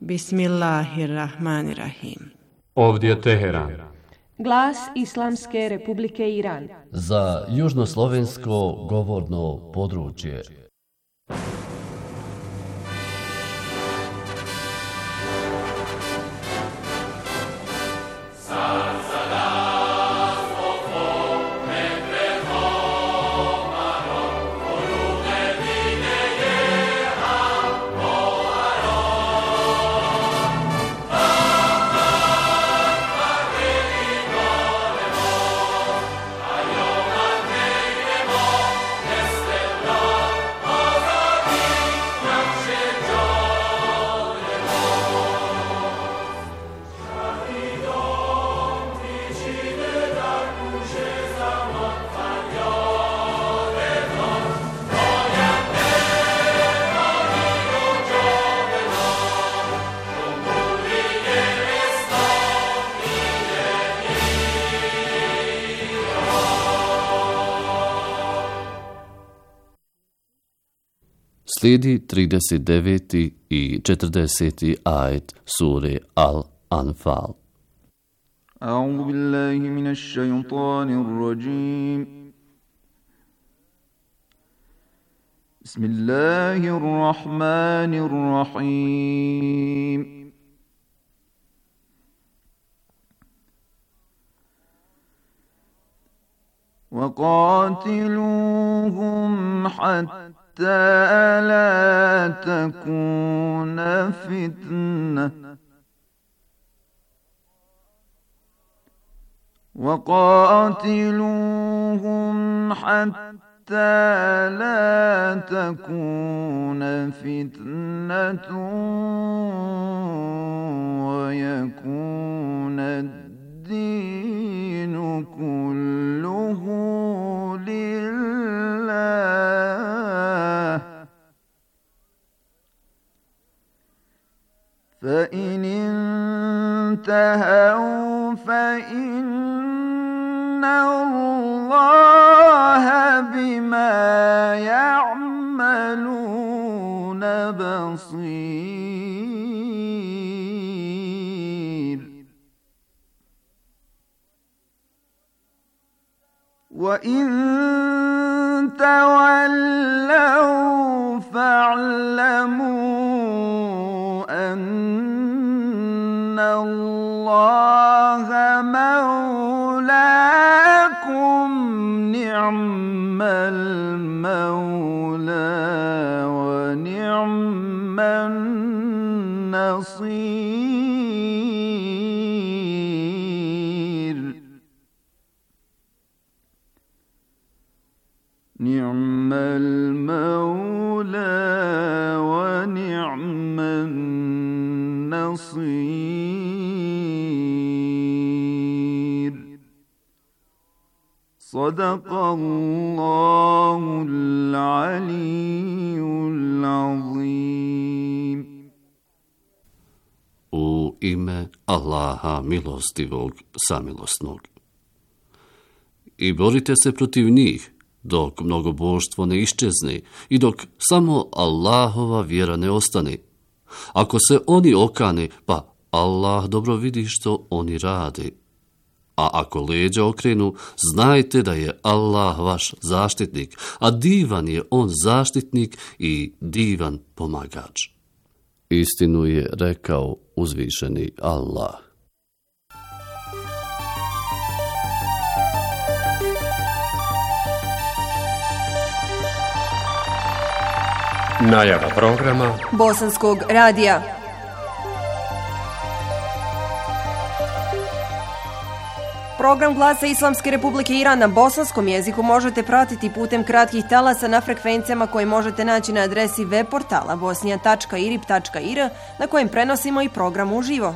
Bismillahirrahmanirrahim. Ovdje Teheran. Glas Islamske Republike Iran. Za južnoslovensko govorno područje. Slijedi 39. i 40. ajet sure Al-Anfal. A'udhu billahi minash shaytanir rajim. Bismillahir rahmanir rahim. وَقَاتِلُوهُمْ حَتَّى لا تكون فتنة وقاتلوهم حتى لا تكون فتنة ويكون الدين كله لله فإن انتهوا فإن الله بما يعملون بصير وإن تولوا فاعلموا أن الله مولاكم نعم المولى ونعم النصير نعم المولى ونعم النصير صدق الله العلي العظيم. U ime Allaha milostivog, samilosnog. I borite se protiv njih, dok mnogoboštvo ne iščezne i dok samo Allahova vjera ne ostane. Ako se oni okane, pa Allah dobro vidi što oni rade. A ako leđa okrenu, znajte da je Allah vaš zaštitnik, a divan je on zaštitnik i divan pomagač. Istinu je rekao uzvišeni Allah. Najava programa Bosanskog radija. Program Glasa Islamske Republike Iran na bosanskom jeziku možete pratiti putem kratkih talasa na frekvencijama koje možete naći na adresi web portala bosnija.irib.ir na kojem prenosimo i program uživo.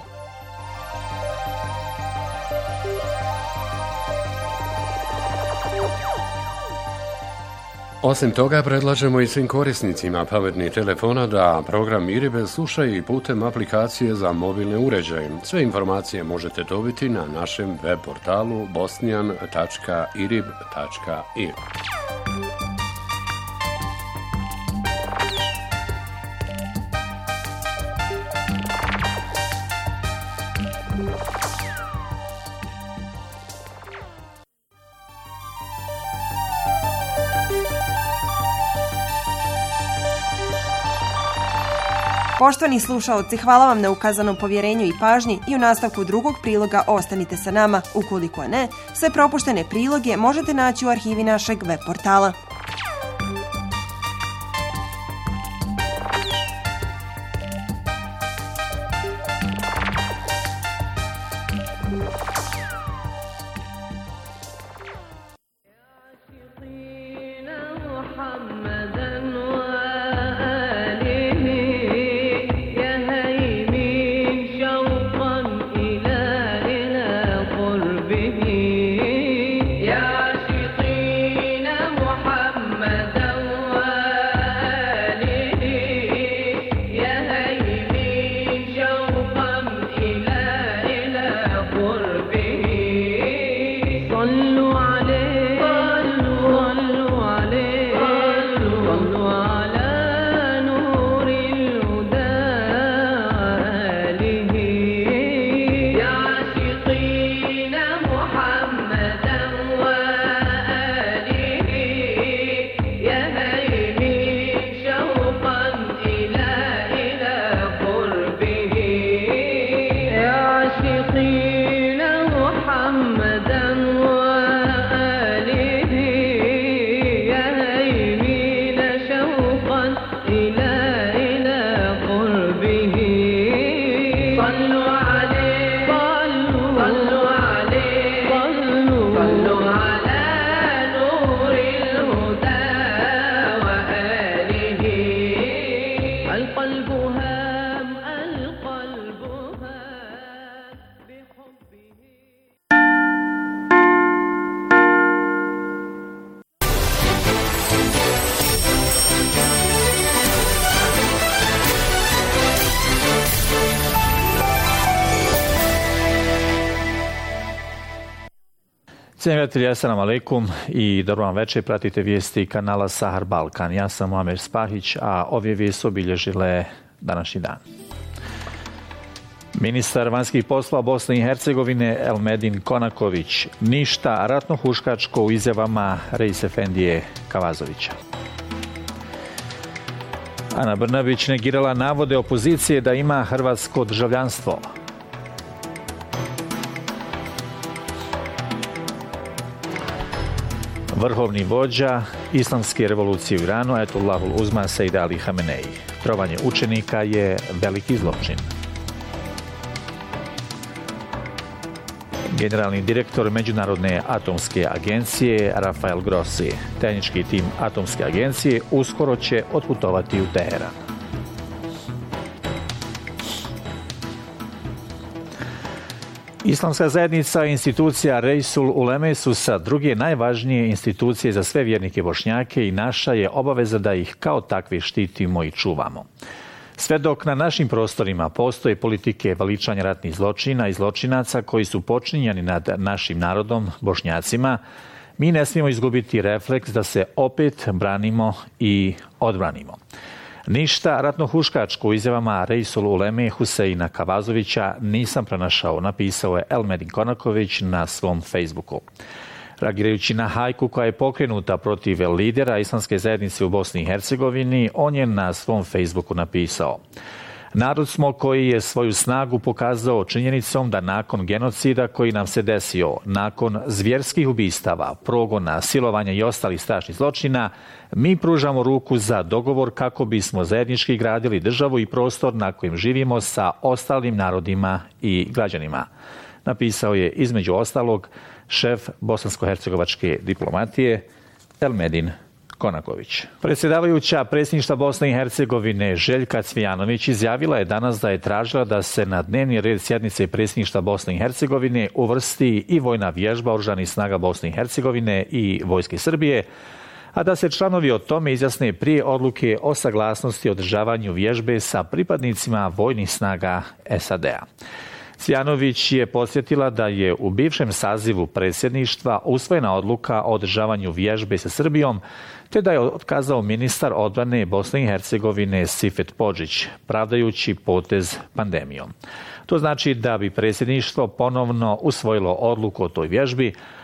Osim toga, predlažemo i svim korisnicima pametnih telefona da program IRIB slušaju i putem aplikacije za mobilne uređaje. Sve informacije možete dobiti na našem web portalu bosnian.irib.ir. Poštovani slušaoci, hvala vam na ukazanom povjerenju i pažnji i u nastavku drugog priloga ostanite sa nama. Ukoliko ne, sve propuštene priloge možete naći u arhivi našeg web portala. Cijenjeni gledatelji, assalamu alaikum i dobro vam večer. Pratite vijesti kanala Sahar Balkan. Ja sam Muamer Spahić, a ove vijesti obilježile današnji dan. Ministar vanjskih poslova Bosne i Hercegovine Elmedin Konaković ništa ratno-huškačko u izjavama Reis Efendije Kavazovića. Ana Brnabić negirala navode opozicije da ima hrvatsko državljanstvo. Vrhovni vođa islamske revolucije u Iranu, Ajatullahul Uzma Sejd Ali Hamenei. Trovanje učenika je veliki zločin. Generalni direktor Međunarodne atomske agencije Rafael Grossi, tehnički tim atomske agencije, uskoro će otputovati u Teheran. Islamska zajednica i institucija Reisul Uleme su sa druge najvažnije institucije za sve vjernike Bošnjake i naša je obaveza da ih kao takve štitimo i čuvamo. Sve dok na našim prostorima postoje politike veličanja ratnih zločina i zločinaca koji su počinjeni nad našim narodom, Bošnjacima, mi ne smijemo izgubiti refleks da se opet branimo i odbranimo. Ništa ratno-huškačko u izjavama Reisul Uleme Huseina Kavazovića nisam pronašao, napisao je Elmedin Konaković na svom Facebooku. Reagirajući na hajku koja je pokrenuta protiv lidera islamske zajednice u Bosni i Hercegovini, on je na svom Facebooku napisao: narod smo koji je svoju snagu pokazao činjenicom da nakon genocida koji nam se desio, nakon zvjerskih ubistava, progona, silovanja i ostalih strašnih zločina, mi pružamo ruku za dogovor kako bismo zajednički gradili državu i prostor na kojem živimo sa ostalim narodima i građanima. Napisao je između ostalog šef bosansko-hercegovačke diplomatije Elmedin Konaković. Predsjedavajuća predsjedništva Bosne i Hercegovine Željka Cvijanović izjavila je danas da je tražila da se na dnevni red sjednice predsjedništva Bosne i Hercegovine uvrsti i vojna vježba Oružanih snaga Bosne i Hercegovine i Vojske Srbije, a da se članovi o tome izjasne prije odluke o saglasnosti o održavanju vježbe sa pripadnicima vojnih snaga SAD-a. Cvijanović je podsjetila da je u bivšem sazivu predsjedništva usvojena odluka o održavanju vježbe sa Srbijom, te da je otkazao ministar odbrane Bosne i Hercegovine Sifet Podžić, pravdajući potez pandemijom. To znači da bi predsjedništvo ponovno usvojilo odluku o toj vježbi,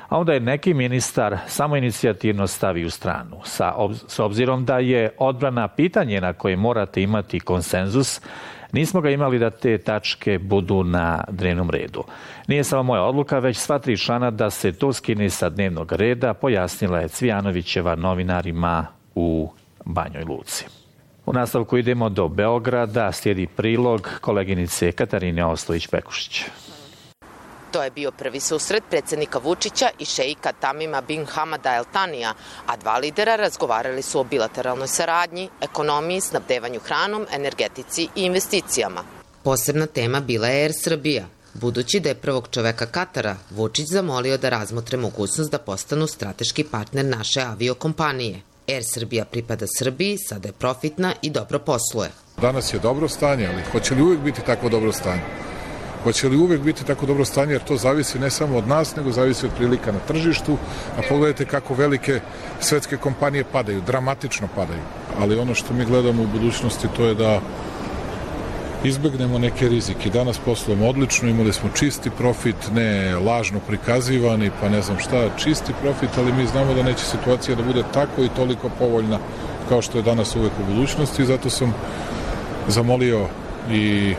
a onda je neki ministar samoinicijativno stavi u stranu. S obzirom da je odbrana pitanje na koje morate imati konsenzus, nismo ga imali da te tačke budu na dnevnom redu. Nije samo moja odluka, već sva 3 člana da se to skine sa dnevnog reda, pojasnila je Cvijanovićeva novinarima u Banjoj Luci. U nastavku idemo do Beograda, slijedi prilog koleginice Katarine Ostojić-Pekušić. To je bio prvi susret predsjednika Vučića i šeika Tamima bin Hamada El Tanija, a 2 lidera razgovarali su o bilateralnoj saradnji, ekonomiji, snabdevanju hranom, energetici i investicijama. Posebna tema bila je Air Srbija. Budući da je prvog čoveka Katara, Vučić zamolio da razmotre mogućnost da postanu strateški partner naše aviokompanije. Air Srbija pripada Srbiji, sada je profitna i dobro posluje. Danas je dobro stanje, ali hoće li uvijek biti tako dobro stanje? Hoće li uvijek biti tako dobro stanje, jer to zavisi ne samo od nas, nego zavisi od prilika na tržištu, a pogledajte kako velike svetske kompanije padaju, dramatično padaju. Ali ono što mi gledamo u budućnosti to je da izbegnemo neke rizike. Danas poslujemo odlično, imali smo čisti profit, ne lažno prikazivani, pa ne znam šta, čisti profit, ali mi znamo da neće situacija da bude tako i toliko povoljna kao što je danas uvek u budućnosti. Zato sam zamolio i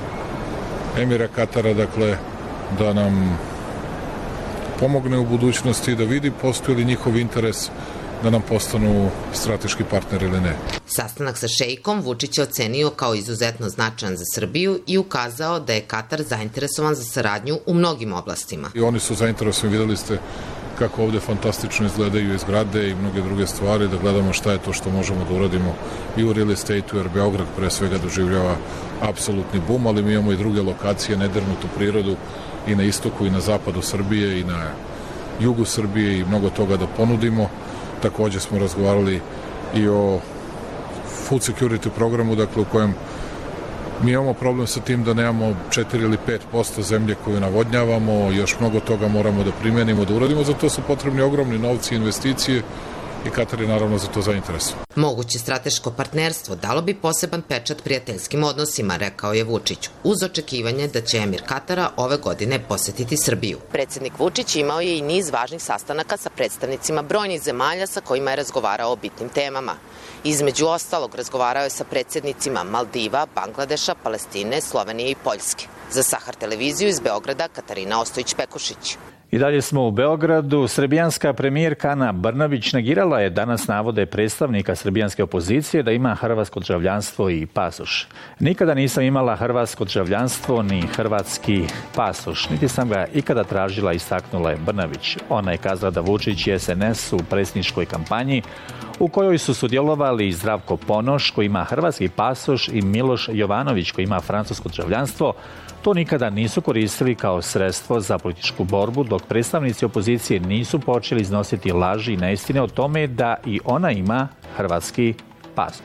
emira Katara, dakle, da nam pomogne u budućnosti, da vidi postoji li njihov interes da nam postanu strateški partner ili ne. Sastanak sa šejkom Vučić je ocenio kao izuzetno značajan za Srbiju i ukazao da je Katar zainteresovan za saradnju u mnogim oblastima. I oni su zainteresovani, videli ste kako ovde fantastično izgledaju i zgrade i mnoge druge stvari, da gledamo šta je to što možemo da uradimo i u real estate-u, jer Beograd pre svega doživljava apsolutni bum, ali mi imamo i druge lokacije, nedrnutu prirodu i na istoku i na zapadu Srbije i na jugu Srbije i mnogo toga da ponudimo. Takođe smo razgovarali i o food security programu, dakle u kojem mi imamo problem sa tim da nemamo 4 ili 5% zemlje koju navodnjavamo, još mnogo toga moramo da primenimo, da uradimo, za to su potrebni ogromni novci i investicije i Katar je naravno za to zainteresovan. Moguće strateško partnerstvo dalo bi poseban pečat prijateljskim odnosima, rekao je Vučić, uz očekivanje da će emir Katara ove godine posetiti Srbiju. Predsjednik Vučić imao je i niz važnih sastanaka sa predstavnicima brojnih zemalja sa kojima je razgovarao o bitnim temama. Između ostalog, razgovarao je sa predsjednicima Maldiva, Bangladeša, Palestine, Slovenije i Poljske. Za Sahar televiziju iz Beograda, Katarina Ostojić-Pekušić. I dalje smo u Beogradu. Srbijanska premijerka Ana Brnabić negirala je danas navode predstavnika srbijanske opozicije da ima hrvatsko državljanstvo i pasoš. Nikada nisam imala hrvatsko državljanstvo ni hrvatski pasoš, niti sam ga ikada tražila, istaknula je Brnabić. Ona je kazala da Vučić i SNS u predsjedničkoj kampanji u kojoj su sudjelovali Zdravko Ponoš koji ima hrvatski pasoš i Miloš Jovanović koji ima francusko državljanstvo, to nikada nisu koristili kao sredstvo za političku borbu, dok predstavnici opozicije nisu počeli iznositi laži i neistine o tome da i ona ima hrvatski pasoš.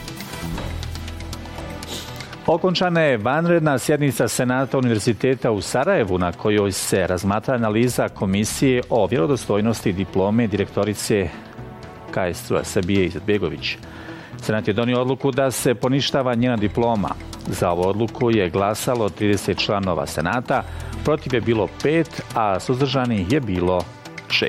Okončana je vanredna sjednica Senata Univerziteta u Sarajevu na kojoj se razmatra analiza komisije o vjerodostojnosti diplome direktorice KSU Sabije Izetbegović. Senat je donio odluku da se poništava njena diploma. Za ovu odluku je glasalo 30 članova Senata, protiv je bilo 5, a suzdržanih je bilo 6.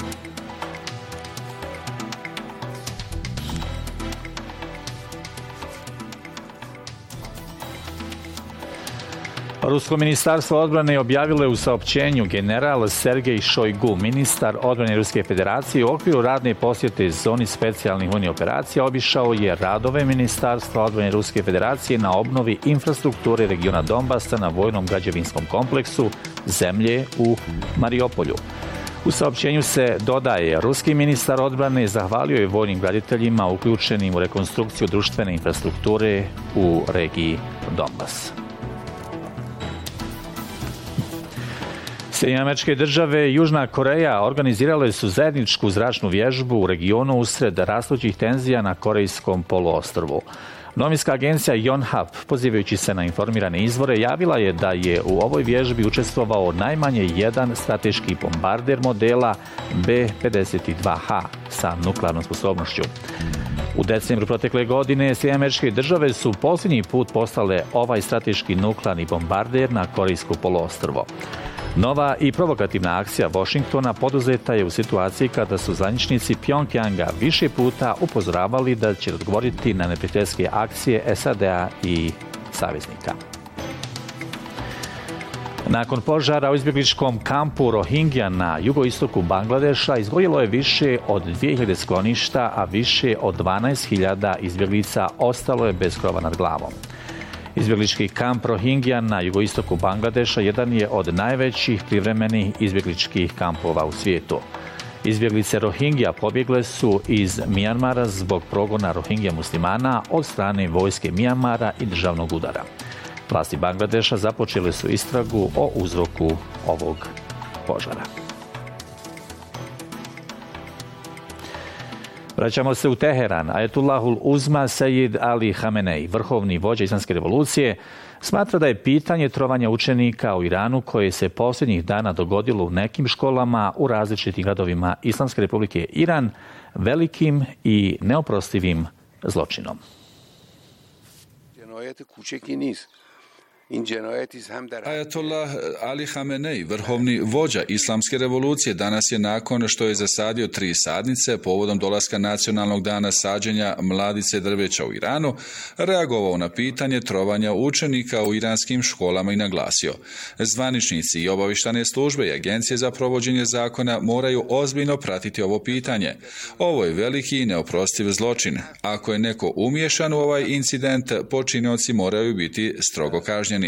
Rusko ministarstvo odbrane objavilo je u saopćenju general Sergej Šojgu, ministar odbrane Ruske federacije, u okviru radne posjete zoni specijalnih vojnih operacija obišao je radove ministarstva odbrane Ruske federacije na obnovi infrastrukture regiona Donbasa na vojnom građevinskom kompleksu zemlje u Mariupolju. U saopćenju se dodaje, ruski ministar odbrane zahvalio je vojnim graditeljima uključenim u rekonstrukciju društvene infrastrukture u regiji Donbas. Sjedinjene Američke Države i Južna Koreja organizirale su zajedničku zračnu vježbu u regionu usred rastućih tenzija na Korejskom poluostrvu. Novinska agencija Yonhap, pozivajući se na informirane izvore, javila je da je u ovoj vježbi učestvovao najmanje jedan strateški bombarder modela B-52H sa nuklearnom sposobnošću. U decembru protekle godine Sjedinjene Američke Države su posljednji put poslale ovaj strateški nuklearni bombarder na Korejsko poluostrvo. Nova i provokativna akcija Washingtona poduzeta je u situaciji kada su zvaničnici Pjongjanga više puta upozoravali da će odgovoriti na neprijateljske akcije SAD-a i saveznika. Nakon požara u izbjegličkom kampu Rohingya na jugoistoku Bangladeša izgorilo je više od 2000 skloništa, a više od 12.000 izbjeglica ostalo je bez krova nad glavom. Izbjeglički kamp Rohingya na jugoistoku Bangladeša jedan je od najvećih privremenih izbjegličkih kampova u svijetu. Izbjeglice Rohingya pobjegle su iz Mijanmara zbog progona Rohingya muslimana od strane vojske Mijanmara i državnog udara. Vlasti Bangladeša započele su istragu o uzroku ovog požara. Vraćamo se u Teheran. Ajetullahul Uzma Sejid Ali Hamenej, vrhovni vođa Islamske revolucije, smatra da je pitanje trovanja učenika u Iranu, koje se posljednjih dana dogodilo u nekim školama u različitim gradovima Islamske republike Iran, velikim i neoprostivim zločinom. Ajatollah Ali Hamenej, vrhovni vođa Islamske revolucije, danas je nakon što je zasadio 3 sadnice povodom dolaska nacionalnog dana sađenja mladice drveća u Iranu, reagovao na pitanje trovanja učenika u iranskim školama i naglasio: zvaničnici i obavještajne službe i agencije za provođenje zakona moraju ozbiljno pratiti ovo pitanje. Ovo je veliki i neoprostiv zločin. Ako je neko umiješan u ovaj incident, počinioci moraju biti strogo kažnjeni.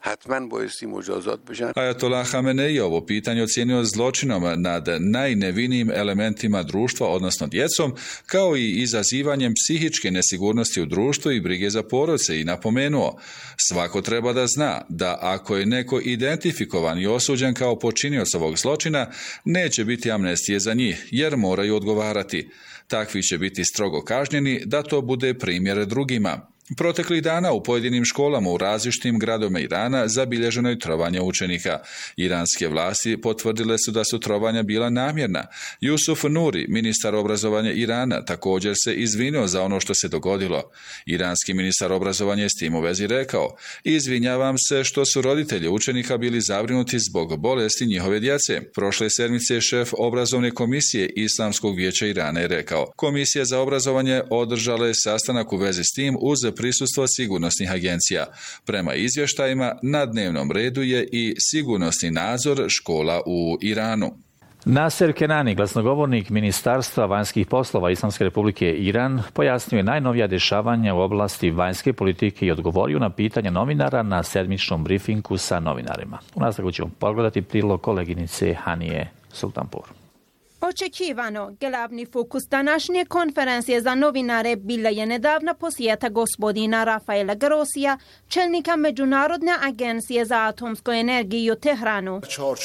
Ajatollah Hamenej je ovo pitanje ocijenio zločinom nad najnevinijim elementima društva, odnosno djecom, kao i izazivanjem psihičke nesigurnosti u društvu i brige za porodice, i napomenuo: svako treba da zna da ako je neko identifikovan i osuđen kao počinioc ovog zločina, neće biti amnestije za njih, jer moraju odgovarati. Takvi će biti strogo kažnjeni, da to bude primjer drugima. Proteklih dana u pojedinim školama u različitim gradovima Irana zabilježeno je trovanje učenika. Iranske vlasti potvrdile su da su trovanja bila namjerna. Jusuf Nuri, ministar obrazovanja Irana, također se izvinio za ono što se dogodilo. Iranski ministar obrazovanja je s tim u vezi rekao: izvinjavam se što su roditelji učenika bili zabrinuti zbog bolesti njihove djece. Prošle sedmice šef obrazovne komisije Islamskog vijeća Irana je rekao: komisija za obrazovanje održala je sastanak u vezi s tim uz prisustvo sigurnosnih agencija. Prema izvještajima, na dnevnom redu je i sigurnosni nadzor škola u Iranu. Naser Kenani, glasnogovornik Ministarstva vanjskih poslova Islamske republike Iran, pojasnio je najnovija dešavanja u oblasti vanjske politike i odgovorio na pitanja novinara na sedmičnom brifinku sa novinarima. U nastavku ćemo pogledati prilog koleginice Hanije Sultanpur. Očekivano, glavni fokus današnje konferencije za novinare bila je nedavna posjeta gospodina Rafaela Grossija, čelnika Međunarodne agencije za atomsku energiju u Teheranu.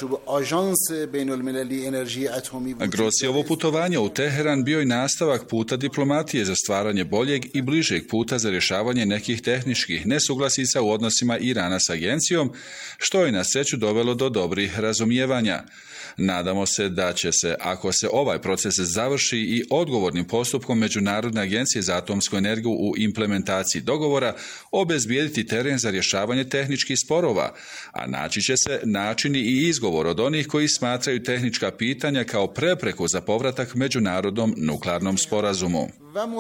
Grossijevo putovanje u Teheran bio je nastavak puta diplomatije za stvaranje boljeg i bližeg puta za rješavanje nekih tehničkih nesuglasica u odnosima Irana s agencijom, što je na sreću dovelo do dobrih razumijevanja. Nadamo se da će se, ako se ovaj proces završi i odgovornim postupkom Međunarodne agencije za atomsku energiju u implementaciji dogovora, obezbijediti teren za rješavanje tehničkih sporova, a naći će se načini i izgovor od onih koji smatraju tehnička pitanja kao prepreku za povratak međunarodnom nuklearnom sporazumu.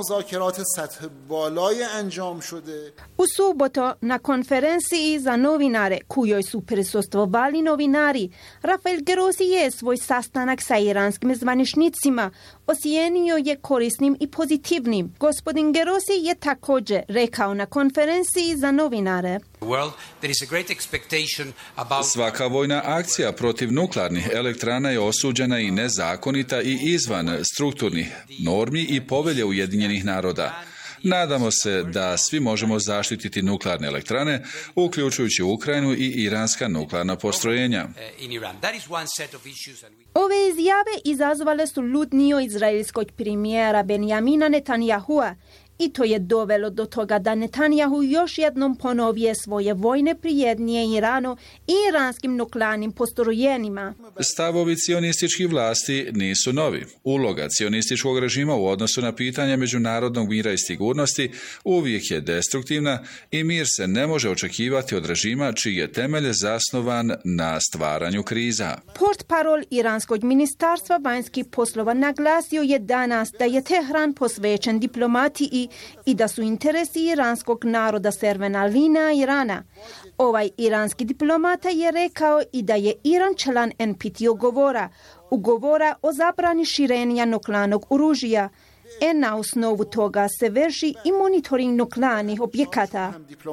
U subotu na konferenciji za novinare, kojoj su prisustvovali novinari, Rafael Grossi je svoj sastanak sa iranskim zvaničnicima ocijenio je korisnim i pozitivnim. Gospodin Grossi je također rekao na konferenciji za novinare: svaka vojna akcija protiv nuklearnih elektrana je osuđena i nezakonita i izvan strukturnih normi i povelje Ujedinjenih naroda. Nadamo se da svi možemo zaštititi nuklearne elektrane, uključujući Ukrajinu i iranska nuklearna postrojenja. Ove izjave izazvale su ljutnju izraelskog premijera Benjamina Netanyahua I to je dovelo do toga da Netanjahu još jednom ponovije svoje vojne prijetnje Iranu i iranskim nuklearnim postrojenjima. Stavovi cionističkih vlasti nisu novi. Uloga cionističkog režima u odnosu na pitanja međunarodnog mira i sigurnosti uvijek je destruktivna i mir se ne može očekivati od režima čiji je temelj zasnovan na stvaranju kriza. Portparol iranskog ministarstva vanjskih poslova naglasio je danas da je Tehran posvećen diplomatiji i da su interesi iranskog naroda crvena linija Irana. Ovaj iranski diplomata je rekao i da je Iran član NPT ugovora o zabrani širenja nuklearnog oružja. Na osnovu toga se vrši i monitoring nuklearnih objekata.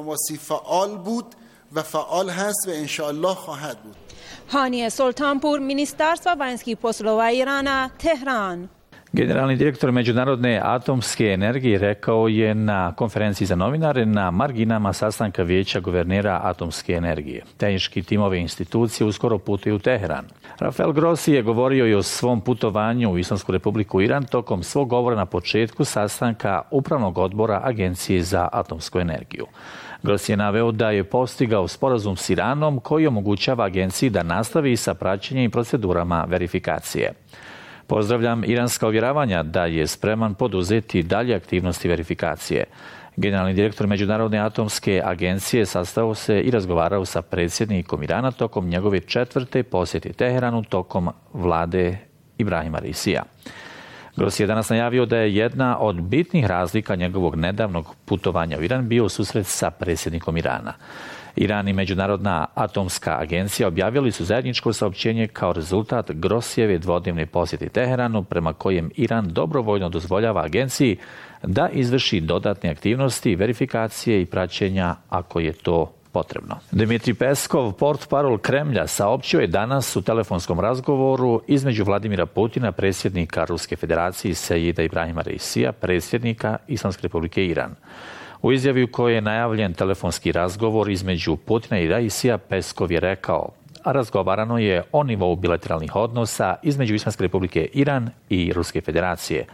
Hanije Soltanpur, Ministarstva vanjskih poslova Irana, Tehran. Generalni direktor Međunarodne atomske energije rekao je na konferenciji za novinare na marginama sastanka Vijeća guvernera atomske energije. Tehnički timovi institucije uskoro putuju u Teheran. Rafael Grossi je govorio i o svom putovanju u Islamsku republiku Iran tokom svog govora na početku sastanka Upravnog odbora Agencije za atomsku energiju. Grossi je naveo da je postigao sporazum s Iranom koji omogućava agenciji da nastavi sa praćenjem i procedurama verifikacije. Pozdravljam iranska uvjeravanja da je spreman poduzeti dalje aktivnosti verifikacije. Generalni direktor Međunarodne atomske agencije sastao se i razgovarao sa predsjednikom Irana tokom njegove 4. posjete Teheranu tokom vlade Ibrahima Raisija. Grossi je danas najavio da je jedna od bitnih razlika njegovog nedavnog putovanja u Iran bio susret sa predsjednikom Irana. Iran i Međunarodna atomska agencija objavili su zajedničko saopćenje kao rezultat Grossijeve dvodnevne posjete Teheranu prema kojem Iran dobrovoljno dozvoljava agenciji da izvrši dodatne aktivnosti, verifikacije i praćenja ako je to potrebno. Dmitrij Peskov, portparol Kremlja, saopćio je danas u telefonskom razgovoru između Vladimira Putina, predsjednika Ruske federacije, Seijida Ibrahima Raisija, predsjednika Islamske republike Iran. U izjavi u kojoj je najavljen telefonski razgovor između Putina i Raisija, Peskov je rekao: razgovarano je o nivou bilateralnih odnosa između Islamske republike Iran i Ruske federacije.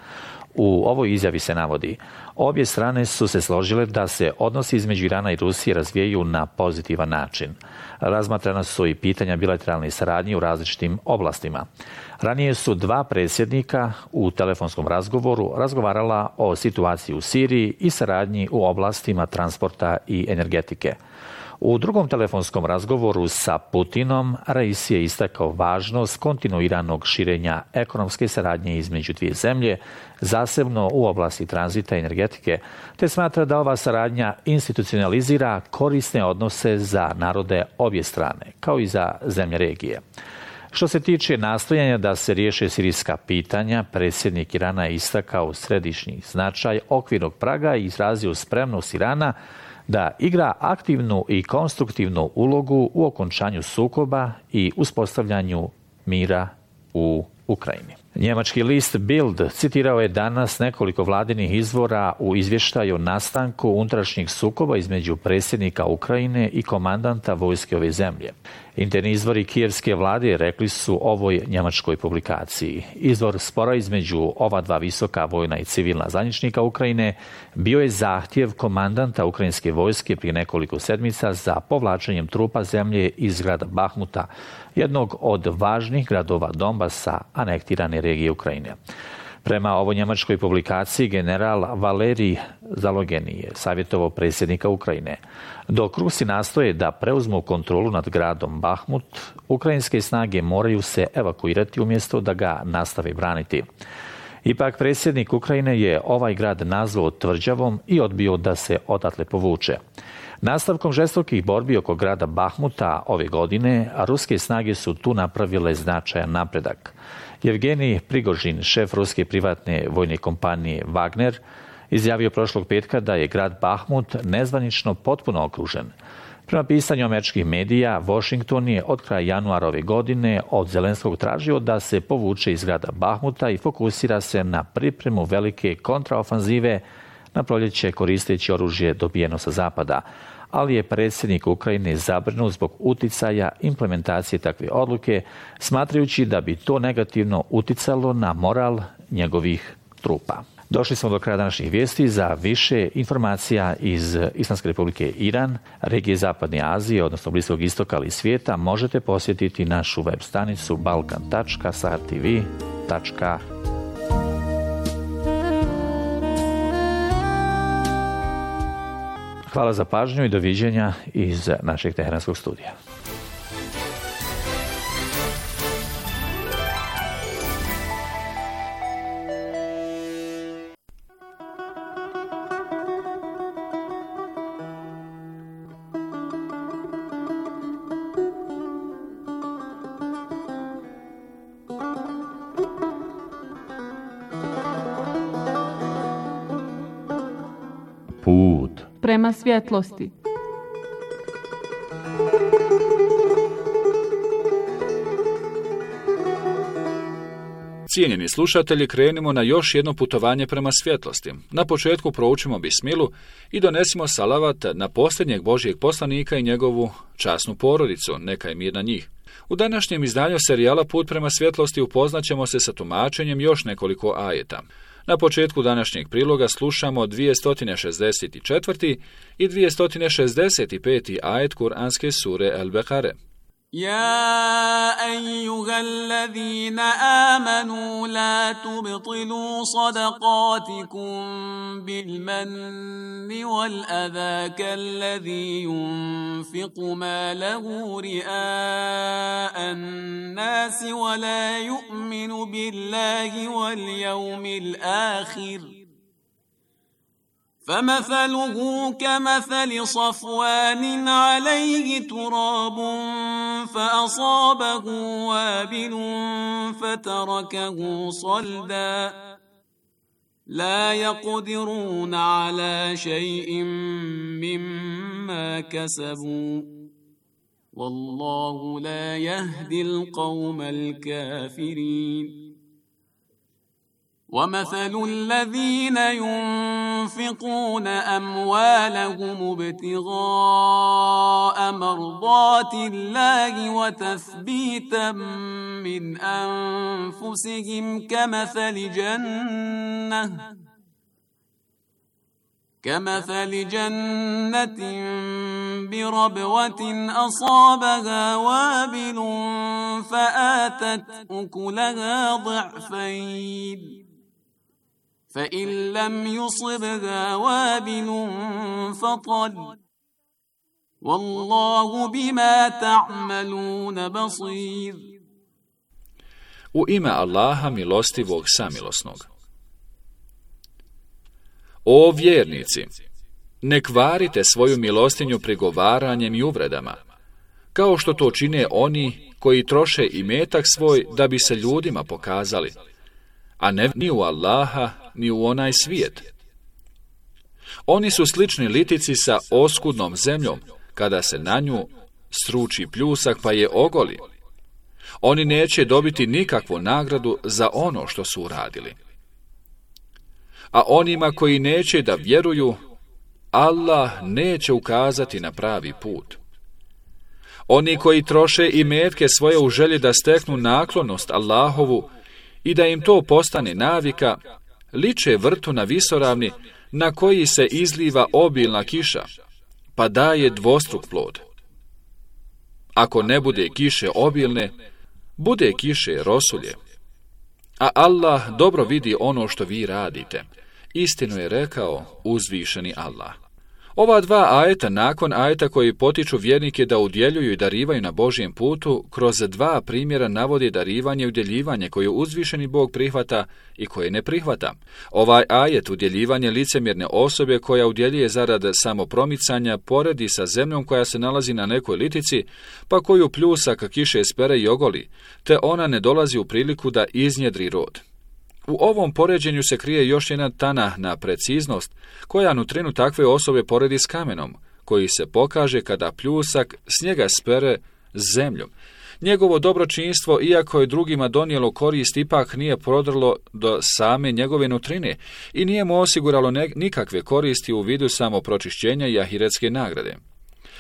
U ovoj izjavi se navodi: obje strane su se složile da se odnosi između Irana i Rusije razvijaju na pozitivan način. Razmatrana su i pitanja bilateralne saradnje u različitim oblastima. Ranije su dva predsjednika u telefonskom razgovoru razgovarala o situaciji u Siriji i saradnji u oblastima transporta i energetike. U drugom telefonskom razgovoru sa Putinom, Raisi je istakao važnost kontinuiranog širenja ekonomske saradnje između dvije zemlje, zasebno u oblasti tranzita i energetike, te smatra da ova saradnja institucionalizira korisne odnose za narode obje strane, kao i za zemlje regije. Što se tiče nastojanja da se riješe sirijska pitanja, predsjednik Irana je istakao središnji značaj okvirnog praga i izrazio spremnost Irana da igra aktivnu i konstruktivnu ulogu u okončanju sukoba i uspostavljanju mira u Ukrajini. Njemački list Bild citirao je danas nekoliko vladinih izvora u izvještaju o nastanku unutrašnjih sukoba između predsjednika Ukrajine i komandanta vojske ove zemlje. Interni izvori kijevske vlade rekli su ovoj njemačkoj publikaciji: izvor spora između ova dva visoka vojna i civilna zvaničnika Ukrajine bio je zahtjev komandanta ukrajinske vojske prije nekoliko sedmica za povlačenjem trupa zemlje iz grada Bahmuta, jednog od važnih gradova Donbasa, anektirane regije Ukrajine. Prema ovoj njemačkoj publikaciji, general Valerij Zalogeni je savjetovao predsjednika Ukrajine: dok Rusi nastoje da preuzmu kontrolu nad gradom Bahmut, ukrajinske snage moraju se evakuirati umjesto da ga nastave braniti. Ipak predsjednik Ukrajine je ovaj grad nazvao tvrđavom i odbio da se odatle povuče. Nastavkom žestokih borbi oko grada Bahmuta ove godine, ruske snage su tu napravile značajan napredak. Jevgenij Prigožin, šef ruske privatne vojne kompanije Wagner, izjavio prošlog petka da je grad Bahmut nezvanično potpuno okružen. Prema pisanju američkih medija, Washington je od kraja januara ove godine od Zelenskog tražio da se povuče iz grada Bahmuta i fokusira se na pripremu velike kontraofanzive na proljeće koristeći oružje dobijeno sa zapada, ali je predsjednik Ukrajine zabrinut zbog uticaja implementacije takve odluke, smatrajući da bi to negativno uticalo na moral njegovih trupa. Došli smo do kraja današnjih vijesti. Za više informacija iz Islamske republike Iran, regije Zapadne Azije, odnosno Bliskog istoka ali i svijeta, možete posjetiti našu web stranicu balkan.sartv.com. Hvala za pažnju i doviđenja iz našeg teheranskog studija. Put prema svjetlosti. Cijenjeni slušatelji, krenimo na još jedno putovanje prema svjetlosti. Na početku proučimo bismilu i donesimo salavat na posljednjeg Božjeg poslanika i njegovu časnu porodicu, neka je mir na njih. U današnjem izdanju serijala Put prema svjetlosti upoznaćemo se sa tumačenjem još nekoliko ajeta. Na početku današnjeg priloga slušamo 264. i 265. ajet Kur'anske sure El-Bekare. يا أيها الذين آمنوا لا تبطلوا صدقاتكم بالمن والأذى كالذي ينفق ماله رئاء الناس ولا يؤمن بالله واليوم الآخر فمثله كمثل صفوان عليه تراب فأصابه وابل فتركه صلدا لا يقدرون على شيء مما كسبوا والله لا يهدي القوم الكافرين ومثل الذين ينفقون أموالهم ابتغاء مرضات الله وتثبيتا من أنفسهم كمثل جنة بربوة أصابها وابل فآتت أكلها ضعفين فإن لم يصبها وابل فطل والله بما تعملون بصير. U ime Allaha milostivog samilosnog. O vjernici, ne kvarite svoju milostinju prigovaranjem i uvredama, kao što to čine oni koji troše imetak svoj da bi se ljudima pokazali, a ne ni u Allaha, ni u onaj svijet. Oni su slični litici sa oskudnom zemljom, kada se na nju sruči pljusak pa je ogoli. Oni neće dobiti nikakvu nagradu za ono što su uradili. A onima koji neće da vjeruju, Allah neće ukazati na pravi put. Oni koji troše imetke svoje u želji da steknu naklonost Allahovu i da im to postane navika, liče vrtu na visoravni na koji se izliva obilna kiša, pa daje dvostruk plod. Ako ne bude kiše obilne, bude kiše rosulje. A Allah dobro vidi ono što vi radite. Istinu je rekao uzvišeni Allah. Ova dva ajeta nakon ajeta koji potiču vjernike da udjeljuju i darivaju na Božjem putu, kroz dva primjera navodi darivanje i udjeljivanje koje uzvišeni Bog prihvata i koje ne prihvata. Ovaj ajet udjeljivanje licemjerne osobe koja udjeljuje zarad samopromicanja poredi sa zemljom koja se nalazi na nekoj litici, pa koju pljusak kiše spere i ogoli, te ona ne dolazi u priliku da iznjedri rod. U ovom poređenju se krije još jedna tanahna preciznost koja nutrinu takve osobe poredi s kamenom, koji se pokaže kada pljusak s njega spere zemljom. Njegovo dobročinstvo, iako je drugima donijelo korist, ipak nije prodrlo do same njegove nutrine i nije mu osiguralo nikakve koristi u vidu samopročišćenja i ahiretske nagrade.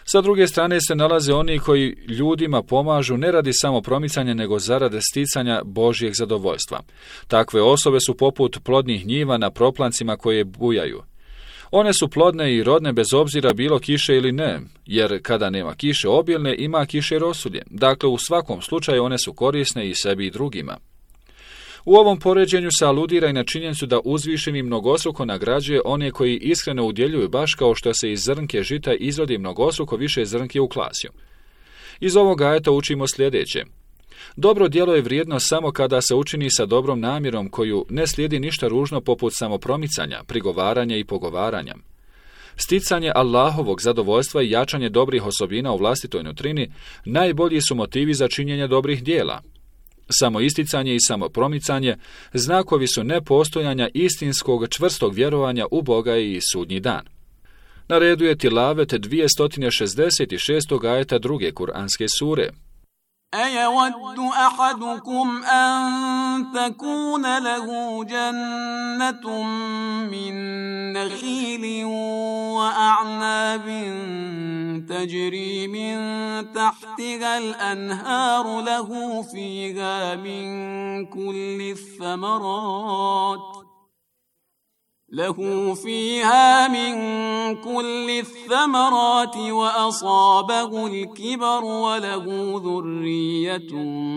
Sa druge strane se nalaze oni koji ljudima pomažu ne radi samo promicanja, nego zarade sticanja Božjeg zadovoljstva. Takve osobe su poput plodnih njiva na proplancima koje bujaju. One su plodne i rodne bez obzira bilo kiše ili ne, jer kada nema kiše obilne, ima kiše rosulje. Dakle, u svakom slučaju one su korisne i sebi i drugima. U ovom poređenju se aludira i na činjenicu da uzvišeni mnogostruko nagrađuje one koji iskreno udjeljuju, baš kao što se iz zrnke žita izrodi mnogostruko više zrnke u klasju. Iz ovog ajeta učimo sljedeće. Dobro djelo je vrijedno samo kada se učini sa dobrom namjerom koju ne slijedi ništa ružno poput samopromicanja, prigovaranja i pogovaranja. Sticanje Allahovog zadovoljstva i jačanje dobrih osobina u vlastitoj nutrini najbolji su motivi za činjenje dobrih djela. Samo isticanje i samo promicanje znakovi su nepostojanja istinskog čvrstog vjerovanja u Boga i sudnji dan. Na redu je tilavet 266. ajeta druge Kur'anske sure. أَيَوَدُّ أَحَدُكُمْ أَن تَكُونَ لَهُ جَنَّةٌ مِّن نَخِيلٍ وَأَعْنَابٍ تَجْرِي مِن تَحْتِهَا الْأَنْهَارُ لَهُ فِيهَا من كل الثمرات وأصابه الكبر وله ذرية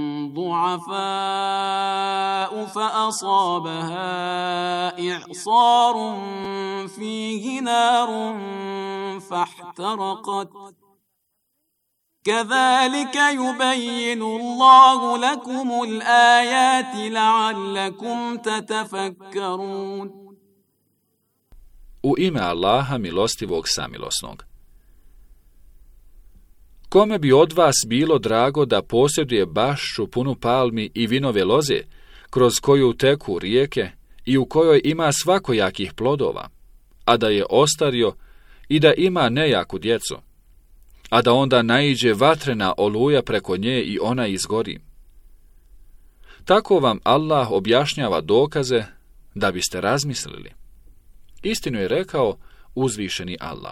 ضعفاء فأصابها إعصار فيه نار فاحترقت كذلك يبين الله لكم الآيات لعلكم تتفكرون. U ime Allaha milostivog samilosnog. Kome bi od vas bilo drago da posjeduje bašću punu palmi i vinove loze, kroz koju teku rijeke i u kojoj ima svakojakih plodova, a da je ostario i da ima nejaku djecu, a da onda naiđe vatrena oluja preko nje i ona izgori. Tako vam Allah objašnjava dokaze da biste razmislili. Istinu je rekao uzvišeni Allah.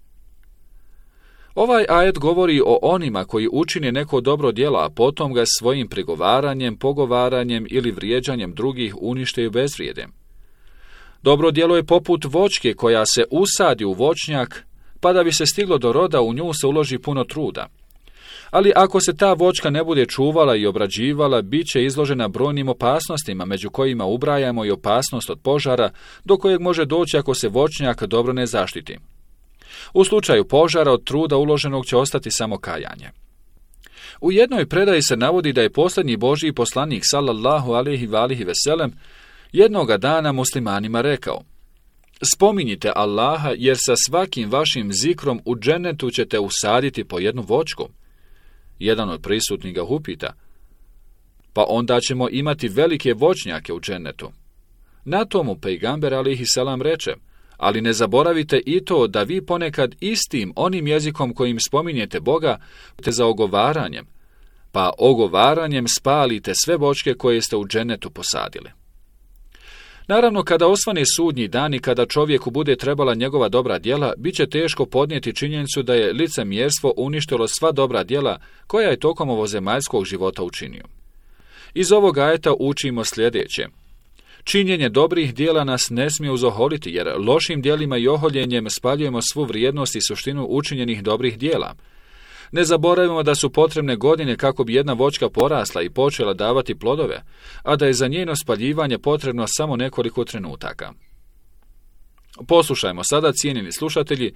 Ovaj ajet govori o onima koji učine neko dobro djelo, a potom ga svojim prigovaranjem, pogovaranjem ili vrijeđanjem drugih unište i bezvrijede. Dobro djelo je poput voćke koja se usadi u voćnjak, pa da bi se stiglo do roda u nju se uloži puno truda. Ali ako se ta voćka ne bude čuvala i obrađivala, bit će izložena brojnim opasnostima, među kojima ubrajamo i opasnost od požara, do kojeg može doći ako se voćnjak dobro ne zaštiti. U slučaju požara od truda uloženog će ostati samo kajanje. U jednoj predaji se navodi da je posljednji Božji poslanik sallallahu alejhi ve sellem jednoga dana muslimanima rekao: spominjite Allaha, jer sa svakim vašim zikrom u džennetu ćete usaditi po jednu voćku. Jedan od prisutnih ga upita: pa onda ćemo imati velike voćnjake u džennetu. Na tomu pejgamber alejhi selam reče: ali ne zaboravite i to da vi ponekad istim onim jezikom kojim spominjete Boga te za ogovaranjem, pa ogovaranjem spalite sve voćke koje ste u džennetu posadili. Naravno, kada osvane sudnji dan i kada čovjeku bude trebala njegova dobra djela, bit će teško podnijeti činjenicu da je licemjerstvo uništilo sva dobra djela koja je tokom ovozemaljskog života učinio. Iz ovog ajeta učimo sljedeće. Činjenje dobrih djela nas ne smije uzoholiti, jer lošim djelima i oholjenjem spaljujemo svu vrijednost i suštinu učinjenih dobrih djela. Ne zaboravimo da su potrebne godine kako bi jedna voćka porasla i počela davati plodove, a da je za njeno spaljivanje potrebno samo nekoliko trenutaka. Poslušajmo sada, cijenjeni slušatelji,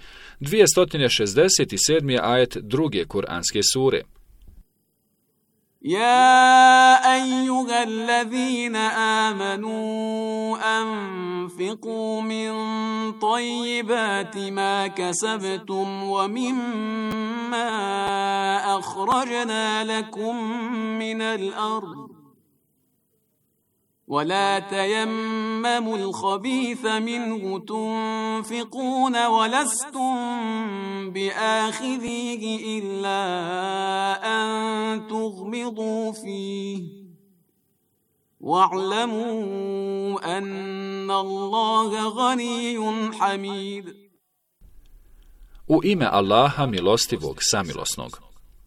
267. ajet druge Kur'anske sure. يا أيها الذين آمنوا أنفقوا من طيبات ما كسبتم ومما أخرجنا لكم من الأرض ولا تيمموا الخبيث منه تنفقون ولستم بآخذيه إلا أن تغمضوا فيه واعلموا أن الله غني حميد. U ime Allaha milostivog samilosnog.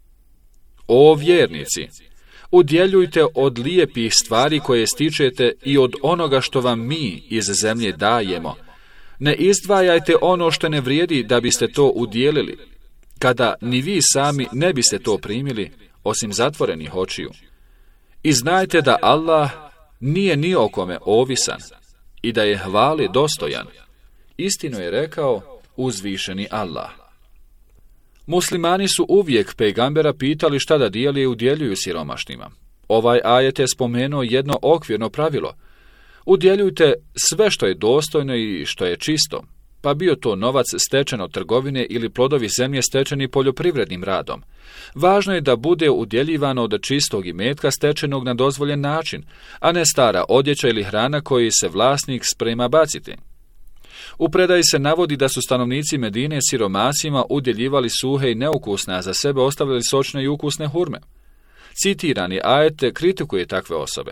O vjernici, udjeljujte od lijepih stvari koje stičete i od onoga što vam mi iz zemlje dajemo. Ne izdvajajte ono što ne vrijedi da biste to udjelili, kada ni vi sami ne biste to primili, osim zatvorenih očiju. I znajte da Allah nije ni o kome ovisan i da je hvali dostojan. Istinu je rekao uzvišeni Allah. Muslimani su uvijek pejgambera pitali šta da dijeli i udjeljuju siromašnima. Ovaj ajet je spomenuo jedno okvirno pravilo. Udjeljujte sve što je dostojno i što je čisto, pa bio to novac stečen od trgovine ili plodovi zemlje stečeni poljoprivrednim radom. Važno je da bude udjeljivano od čistog imetka stečenog na dozvoljen način, a ne stara odjeća ili hrana koju se vlasnik sprema baciti. U predaji se navodi da su stanovnici Medine siromasima udjeljivali suhe i neukusne, a za sebe ostavljali sočne i ukusne hurme. Citirani ajet kritikuje takve osobe.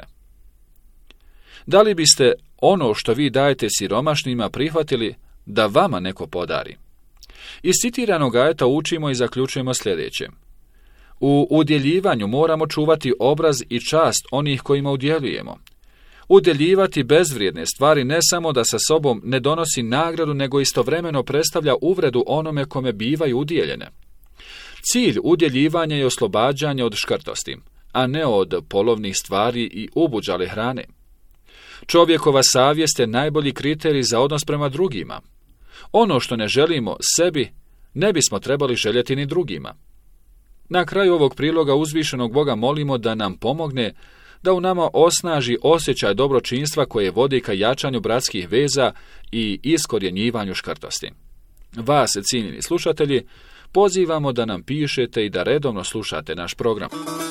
Da li biste ono što vi dajete siromašnima prihvatili da vama neko podari? Iz citiranog ajeta učimo i zaključujemo sljedeće. U udjeljivanju moramo čuvati obraz i čast onih kojima udjeljujemo. Udjeljivati bezvrijedne stvari ne samo da sa sobom ne donosi nagradu, nego istovremeno predstavlja uvredu onome kome bivaju udjeljene. Cilj udjeljivanja je oslobađanje od škrtosti, a ne od polovnih stvari i ubuđale hrane. Čovjekova savjest je najbolji kriterij za odnos prema drugima. Ono što ne želimo sebi, ne bismo trebali željeti ni drugima. Na kraju ovog priloga uzvišenog Boga molimo da nam pomogne da u nama osnaži osjećaj dobročinstva koje vodi ka jačanju bratskih veza i iskorjenjivanju škrtosti. Vas, cijenjeni slušatelji, pozivamo da nam pišete i da redovno slušate naš program.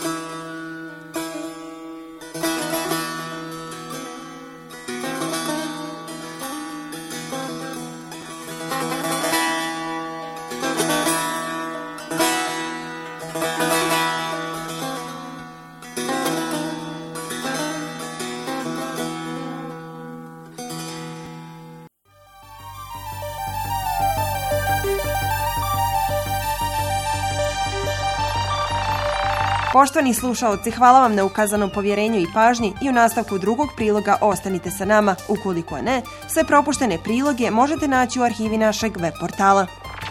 Poštovani slušaoci, hvala vam na ukazanom povjerenju i pažnji i u nastavku drugog priloga ostanite sa nama. Ukoliko ne, sve propuštene priloge možete naći u arhivi našeg web portala.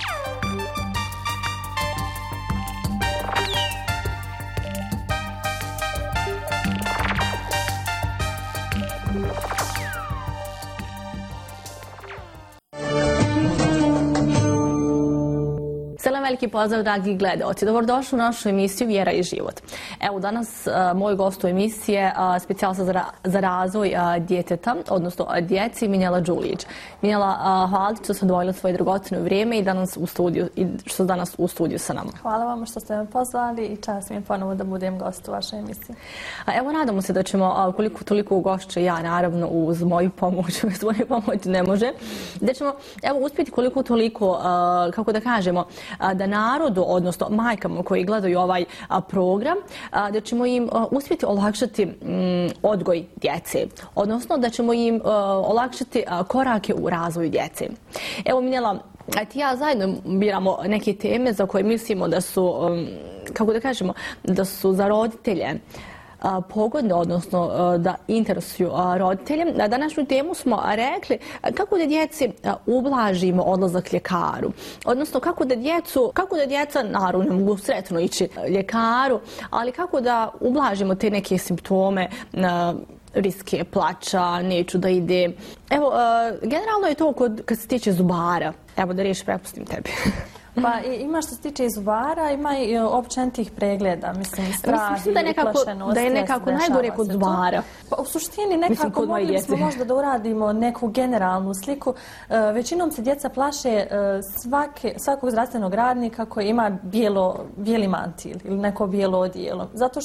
Veliki pozdrav, dragi gledaoci. Dobrodošli u našu emisiju Vjera i život. Evo, danas moj gost u emisiji je specijalista za razvoj djeteta, odnosno djeci, Minjela Đulić. Minjela, hvala ti što ste odvojili svoje dragocjeno vrijeme i što ste danas u studiju sa nama. Hvala vam što ste me pozvali i čast mi je ponovo da budem gost u vašoj emisiji. Evo, nadamo se da ćemo, koliko toliko ugošće ja, naravno, uz moju pomoć, bez moje pomoći ne može, da ćemo, evo, uspjeti koliko toliko, kako da kažemo, da narodu, odnosno majkama koji gledaju ovaj program, da ćemo im uspjeti olakšati odgoj djece, odnosno da ćemo im olakšati korake u razvoju djece. Evo, Minjela, ti ja zajedno biramo neke teme za koje mislimo da su, kako da kažemo, da su za roditelje pogodne, odnosno da interesuju roditelje. Na današnju temu smo rekli kako da djeci ublažimo odlazak ljekaru. Odnosno kako da djeca, naravno ne mogu sretno ići ljekaru, ali kako da ublažimo te neke simptome, riske plača, neću da ide. Evo, generalno je to kad se tiče zubara. Evo da riješi, prepustim tebi. Pa ima što se tiče zubara, ima i općenitih pregleda, mislim, strah i uplašenost. Da je nekako najgore kod zubara. Pa u suštini nekako mogli bismo možda da uradimo neku generalnu sliku. Većinom se djeca plaše svakog zdravstvenog radnika koji ima bijeli mantil ili neko bijelo odijelo. Zato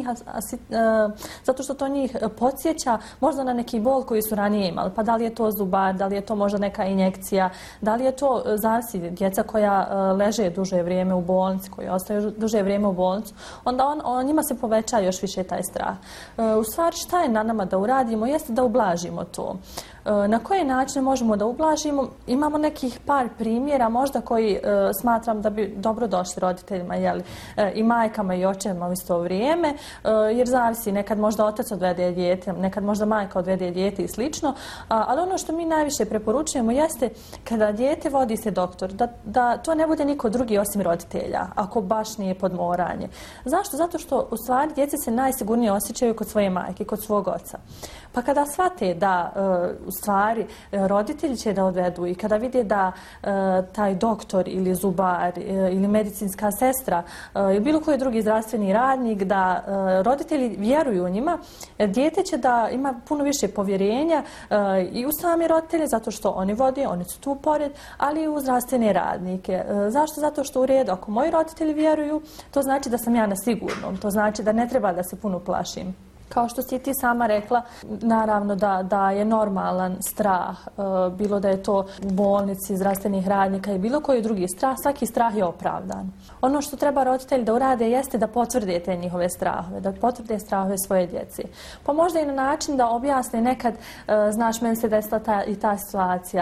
što to njih podsjeća možda na neki bol koji su ranije imali. Pa da li je to zubar, da li je to možda neka injekcija, da li je to zavisi djeca koja leže duže vrijeme u bolnici, koji ostaju duže vrijeme u bolnicu, onda njima se poveća još više taj strah. U stvari šta je na nama da uradimo jeste da ublažimo to. Na koje načine možemo da ublažimo? Imamo nekih par primjera možda koji smatram da bi dobro došli roditeljima, i majkama i očevima u isto vrijeme, jer zavisi, nekad možda otac odvede dijete, nekad možda majka odvede dijete i slično, ali ono što mi najviše preporučujemo jeste kada dijete vodi se doktor, da to ne bude niko drugi osim roditelja, ako baš nije podmoranje. Zašto? Zato što u stvari djeca se najsigurnije osjećaju kod svoje majke, kod svog oca. Pa kada shvate da u stvari roditelji će da odvedu i kada vide da taj doktor ili zubar ili medicinska sestra ili bilo koji drugi zdravstveni radnik, da roditelji vjeruju u njima, dijete će da ima puno više povjerenja i u sami roditelje, zato što oni vode, oni su tu pored, ali i u zdravstvene radnike. Zašto? Zato što u redu, ako moji roditelji vjeruju, to znači da sam ja na sigurnom, to znači da ne treba da se puno plašim. Kao što si ti sama rekla, naravno da je normalan strah, bilo da je to u bolnici, zdravstvenih radnika i bilo koji drugi strah, svaki strah je opravdan. Ono što treba roditelji da urade jeste da potvrde te njihove strahove, da potvrde strahove svoje djece. Pa možda i na način da objasne nekad, znaš, meni se desila ta situacija,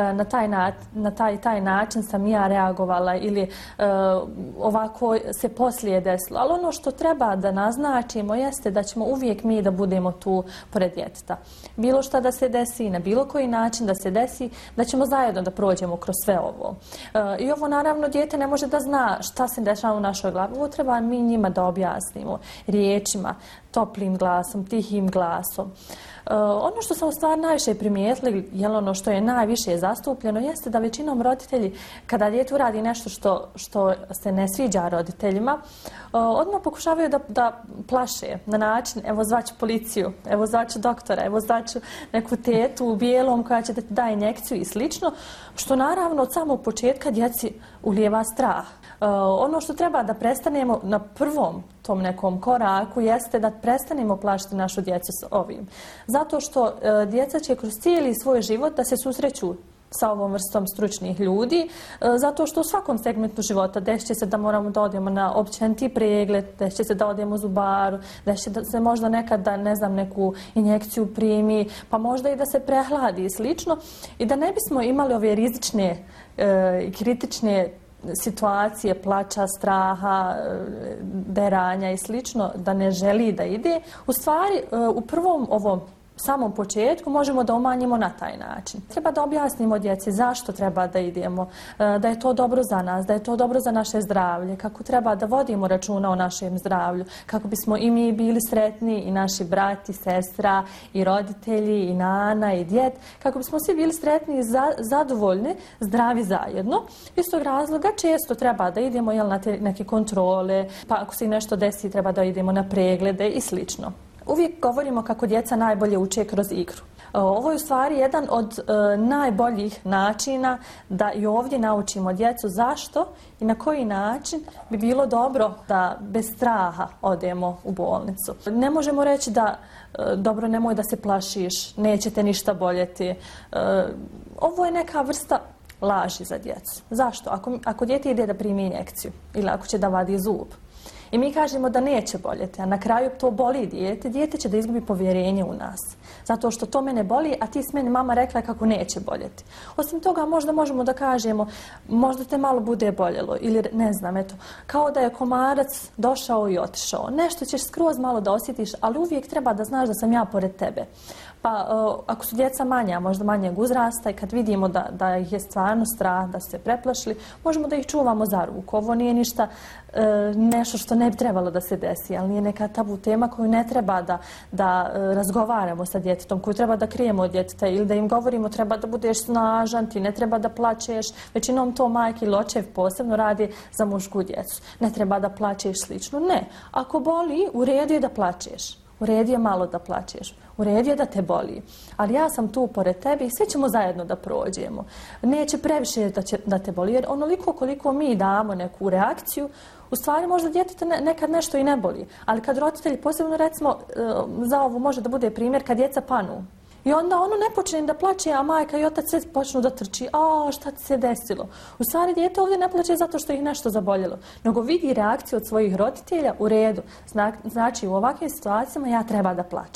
na taj način sam ja reagovala ili ovako se poslije desilo. Ali ono što treba da naznačimo jeste da ćemo uvijek mi da budemo tu pored djeteta. Bilo šta da se desi, na bilo koji način da se desi, da ćemo zajedno da prođemo kroz sve ovo. I ovo naravno dijete ne može da zna šta se dešava u našoj glavi. Ovo treba mi njima da objasnimo riječima, toplim glasom, tihim glasom. Ono što sam u stvari najviše primijetili, ono što je najviše zastupljeno, jeste da većinom roditelji, kada dijete uradi nešto što se ne sviđa roditeljima, odmah pokušavaju da plaše na način, evo zvaću policiju, evo zvaću doktora, evo zvaću neku tetu u bijelom koja će da ti da injekciju i slično, što naravno od samog početka djeci ulijeva strah. Ono što treba da prestanemo na prvom tom nekom koraku jeste da prestanemo plašiti našu djecu s ovim. Zato što djeca će kroz cijeli svoj život da se susreću sa ovom vrstom stručnih ljudi, zato što u svakom segmentu života desit će se da moramo da odemo na općeniti pregled, desit će se da odemo u zubaru, desit će da se možda nekad da, ne znam, neku injekciju primi, pa možda i da se prehladi i slično. I da ne bismo imali ove rizične i kritične situacije, plaća, straha, deranja i slično, da ne želi da ide, u stvari u prvom ovom samom početku možemo da umanjimo na taj način. Treba da objasnimo djeci zašto treba da idemo, da je to dobro za nas, da je to dobro za naše zdravlje, kako treba da vodimo računa o našem zdravlju, kako bismo i mi bili sretni, i naši brati, sestra, i roditelji, i nana, i djed, kako bismo svi bili sretni i zadovoljni, zdravi zajedno. Iz tog razloga često treba da idemo na te neke kontrole, pa ako se nešto desi treba da idemo na preglede i slično. Uvijek govorimo kako djeca najbolje uče kroz igru. Ovo je u stvari jedan od najboljih načina da i ovdje naučimo djecu zašto i na koji način bi bilo dobro da bez straha odemo u bolnicu. Ne možemo reći da dobro, nemoj da se plašiš, neće te ništa boljeti. Ovo je neka vrsta laži za djecu. Zašto? Ako dijete ide da primi injekciju ili ako će da vadi zub, i mi kažemo da neće boljeti, a na kraju to boli dijete će da izgubi povjerenje u nas. Zato što to mene boli, a ti s meni mama rekla kako neće boljeti. Osim toga možda možemo da kažemo, možda te malo bude boljelo ili ne znam, eto, kao da je komarac došao i otišao. Nešto ćeš skroz malo da osjetiš, ali uvijek treba da znaš da sam ja pored tebe. Pa ako su djeca manja, možda manjeg uzrasta i kad vidimo da ih je stvarno strah, da su se preplašili, možemo da ih čuvamo za ruku. Ovo nije ništa nešto što ne bi trebalo da se desi, ali nije neka tabu tema koju ne treba da razgovaramo sa djetetom, koju treba da krijemo od djeteta ili da im govorimo treba da budeš snažan, ti ne treba da plačeš. Većinom to majke ili očev posebno radi za mušku djecu. Ne treba da plačeš slično. Ne. Ako boli, u redu je da plačeš. U redu je malo da plačeš. U redu je da te boli. Ali ja sam tu pored tebe i sve ćemo zajedno da prođemo. Neće previše da te boli, jer onoliko koliko mi damo neku reakciju, u stvari možda djeteta nekad nešto i ne boli. Ali kad roditelji, posebno recimo za ovo može da bude primjer kad djeca panu. I onda ono ne počne da plače, a majka i otac sve počnu da trči. A šta ti se desilo? U stvari dijete ovdje ne plače zato što ih nešto zaboljelo, nego vidi reakciju od svojih roditelja u redu. Znači u ovakvim situacijama ja treba da plačem.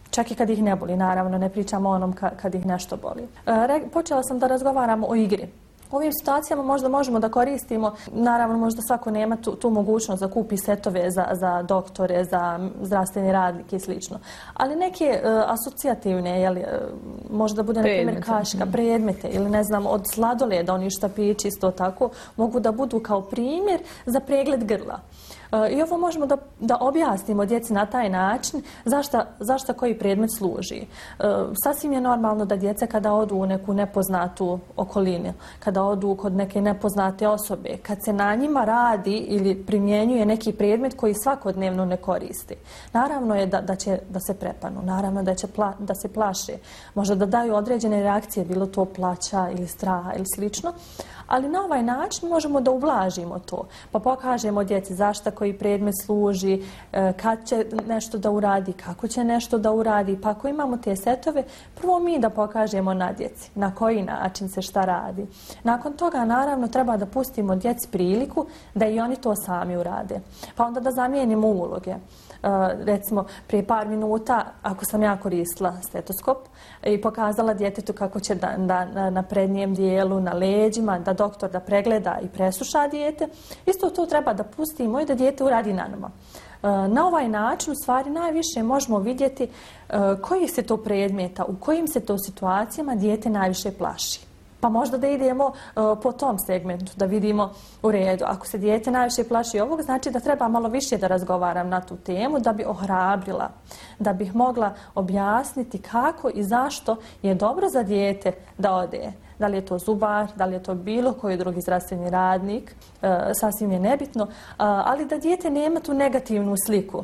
Čak i kad ih ne boli, naravno, ne pričamo o onom kad ih nešto boli. Počela sam da razgovaram o igri. U ovim situacijama možda možemo da koristimo, naravno možda svako nema tu mogućnost da kupi setove za doktore, za zdravstveni radnike i slično. Ali neke asocijativne, možda bude na primjer kaška, predmete ili ne znam od sladoleda, oni štapići isto tako, mogu da budu kao primjer za pregled grla. I ovo možemo da objasnimo djeci na taj način zašto koji predmet služi. Sasvim je normalno da djeca kada odu u neku nepoznatu okolinu, kada odu kod neke nepoznate osobe, kad se na njima radi ili primjenjuje neki predmet koji svakodnevno ne koristi. Naravno je da će da se prepanu, naravno da će da se plaše, možda da daju određene reakcije, bilo to plaća ili straha ili slično. Ali na ovaj način možemo da ublažimo to, pa pokažemo djeci zašto koji predmet služi, kad će nešto da uradi, kako će nešto da uradi. Pa ako imamo te setove, prvo mi da pokažemo na djeci na koji način se šta radi. Nakon toga naravno treba da pustimo djeci priliku da i oni to sami urade. Pa onda da zamijenimo uloge. Recimo, prije par minuta, ako sam ja koristila stetoskop i pokazala djetetu kako će na prednjem dijelu, na leđima, da doktor da pregleda i presluša dijete, isto to treba da pustimo i da dijete uradi na nama. Na ovaj način, u stvari, najviše možemo vidjeti koji se to predmeta, u kojim se to situacijama dijete najviše plaši. Pa možda da idemo po tom segmentu, da vidimo u redu. Ako se dijete najviše plaši ovog, znači da treba malo više da razgovaram na tu temu, da bi ohrabrila, da bih mogla objasniti kako i zašto je dobro za dijete da ode. Da li je to zubar, da li je to bilo koji drugi zdravstveni radnik, sasvim je nebitno, ali da dijete nema tu negativnu sliku,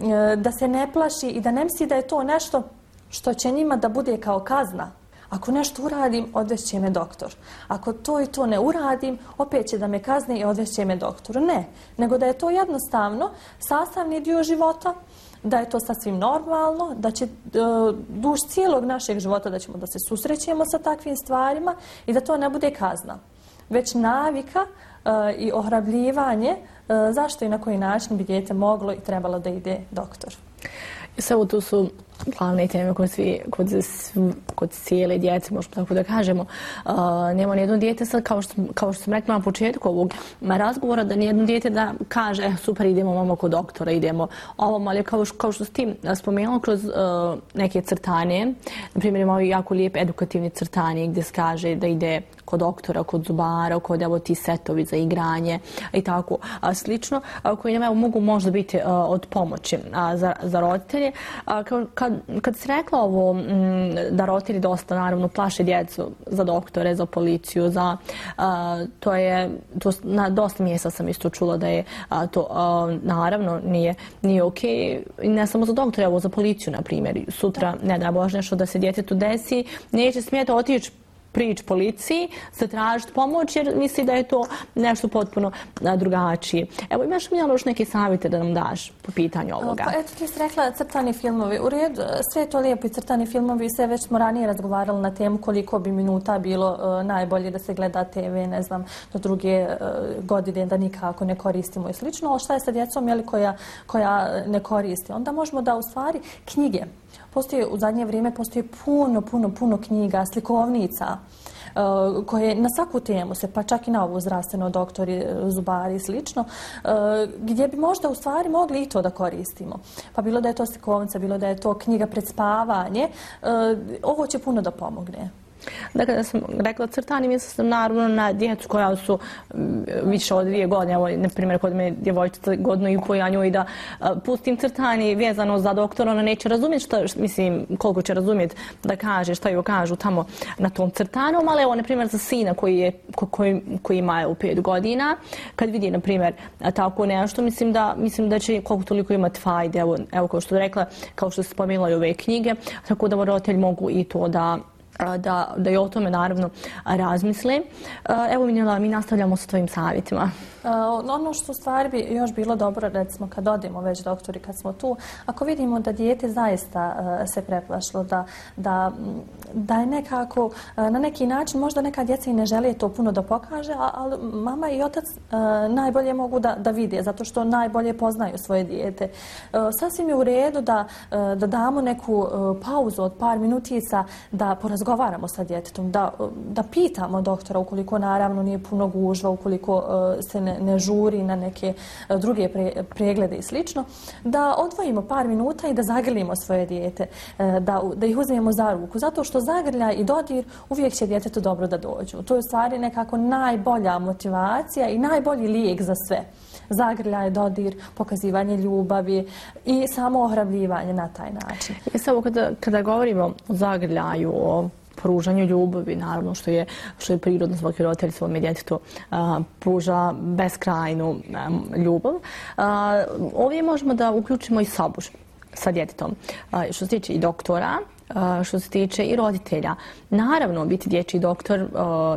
da se ne plaši i da ne misli da je to nešto što će njima da bude kao kazna. Ako nešto uradim, odvešće me doktor. Ako to i to ne uradim, opet će da me kazni i odvešće me doktoru. Ne, nego da je to jednostavno sastavni dio života, da je to sasvim normalno, da će duž cijelog našeg života da ćemo da se susrećemo sa takvim stvarima i da to ne bude kazna. Već navika i ohrabljivanje zašto i na koji način bi dijete moglo i trebalo da ide doktor. Sve tu su glavne teme kod cijele djece, možemo tako da kažemo. Nema nijedno dijete sad, kao što sam rekla na početku ovog razgovora, da nijedno dijete da kaže super, idemo mama kod doktora, idemo ovom, ali kao što si ti spomenula kroz neke crtanje, na primjer imamo jako lijep edukativni crtanje gdje se kaže da ide kod doktora, kod zubara, kod evo ti setovi za igranje i tako slično, koji nam mogu možda biti od pomoći za roditelje. Kad si rekla ovo da roditelji dosta naravno plaše djecu za doktore, za policiju, na dosta mjesta sam isto čula da je to naravno nije okej. Ne samo za doktore, evo za policiju na primjer. Sutra, ne daj Bože, nešto da se djetetu desi, neće smjeti otići prići policiji, zatražiti pomoć jer misli da je to nešto potpuno drugačije. Evo, imaš mi još neke savjete da nam daš po pitanju ovoga? Pa eto, ti si rekla crtani filmovi. U redu, sve je to lijepo i crtani filmovi, sve već smo ranije razgovarali na temu koliko bi minuta bilo najbolje da se gleda TV, ne znam, do druge godine da nikako ne koristimo i slično, ali šta je sa djecom koja ne koristi? Onda možemo da u stvari knjige. U zadnje vrijeme postoji puno knjiga, slikovnica koje na svaku temu se, pa čak i na ovu zdravstveno, doktori, zubari i slično, gdje bi možda u stvari mogli i to da koristimo. Pa bilo da je to slikovnica, bilo da je to knjiga pred spavanje, ovo će puno da pomogne. Dakle, da sam rekla crtani, mislim sam naravno na djecu koja su više od 2 godine. Evo, na primjer, kod me djevojčica 1,5 godina, ja njoj da pustim crtani vezano za doktora, ona neće razumjeti koliko će razumjeti da kaže, šta joj kažu tamo na tom crtanom, ali evo, na primjer, za sina koji ima 5 godina, kad vidi, na primjer, tako nešto, mislim da će koliko toliko imati fajde. Evo, kao što je rekla, kao što se spomenula i ove knjige, tako da roditelji mogu i to da i o tome naravno razmisle. Evo, Minjela, mi nastavljamo sa tvojim savjetima. Ono što u stvari bi još bilo dobro, recimo kad odemo već doktori, kad smo tu, ako vidimo da dijete zaista se preplašilo, da je nekako, na neki način, možda neka djeca i ne žele to puno da pokaže, ali mama i otac najbolje mogu da vide, zato što najbolje poznaju svoje dijete. Sasvim je u redu da damo neku pauzu od par minutica, da porazgovaramo sa djetetom, da pitamo doktora ukoliko naravno nije puno gužva, ukoliko se ne žuri na neke druge preglede i slično, da odvojimo par minuta i da zagrlimo svoje dijete, da ih uzmemo za ruku, zato što zagrljaj i dodir uvijek će djetetu dobro da dođu. To je u stvari nekako najbolja motivacija i najbolji lijek za sve. Zagrljaj, dodir, pokazivanje ljubavi i samo ohrabljivanje na taj način. Samo kada govorimo o zagrljaju, o pružanju ljubavi, naravno što je prirodno, svaki roditelj svome djetetu pruža beskrajnu ljubav. Ovdje možemo da uključimo i sabur sa djetetom. Što se tiče i doktora, što se tiče i roditelja. Naravno, biti dječji doktor,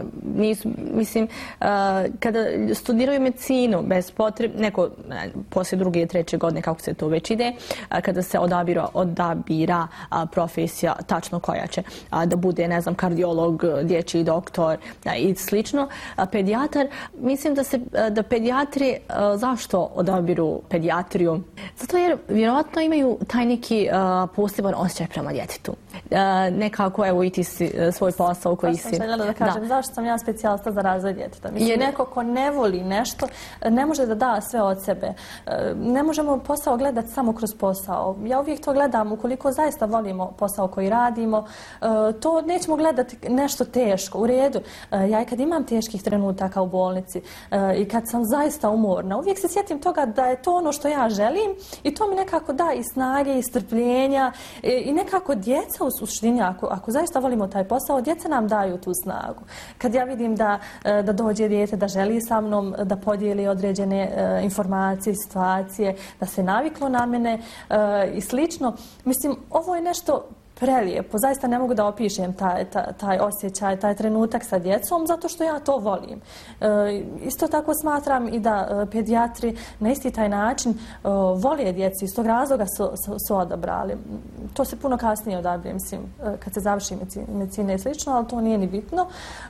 mislim, kada studiraju medicinu, bez potrebe, neko poslije 2. i 3. godine, kako se to već ide, kada se odabira profesija tačno koja će da bude, ne znam, kardiolog, dječji doktor i slično, pedijatar, mislim da pedijatri, zašto odabiru pedijatriju? Zato jer vjerojatno imaju taj neki poseban osjećaj prema djetetu. Nekako, evo, i ti si svoj posao koji si... Sam željela da kažem, zašto sam ja specijalista za razvoj djeteta? Mislim, neko ko ne voli nešto, ne može da da sve od sebe. Ne možemo posao gledati samo kroz posao. Ja uvijek to gledam, ukoliko zaista volimo posao koji radimo, to nećemo gledati nešto teško. U redu, ja i kad imam teških trenutaka u bolnici i kad sam zaista umorna, uvijek se sjetim toga da je to ono što ja želim i to mi nekako da i snage i strpljenja i nekako djeca u suštini, ako zaista volimo taj posao, djeca nam daju tu snagu. Kad ja vidim da dođe dijete, da želi sa mnom da podijeli određene informacije, situacije, da se naviklo na mene i slično, mislim, ovo je nešto prelijepo. Zaista ne mogu da opišem taj osjećaj, taj trenutak sa djecom, zato što ja to volim. Isto tako smatram i da pedijatri na isti taj način vole djeci, iz tog razloga su odabrali. To se puno kasnije odabire, mislim, kad se završi medicina i slično, ali to nije ni bitno.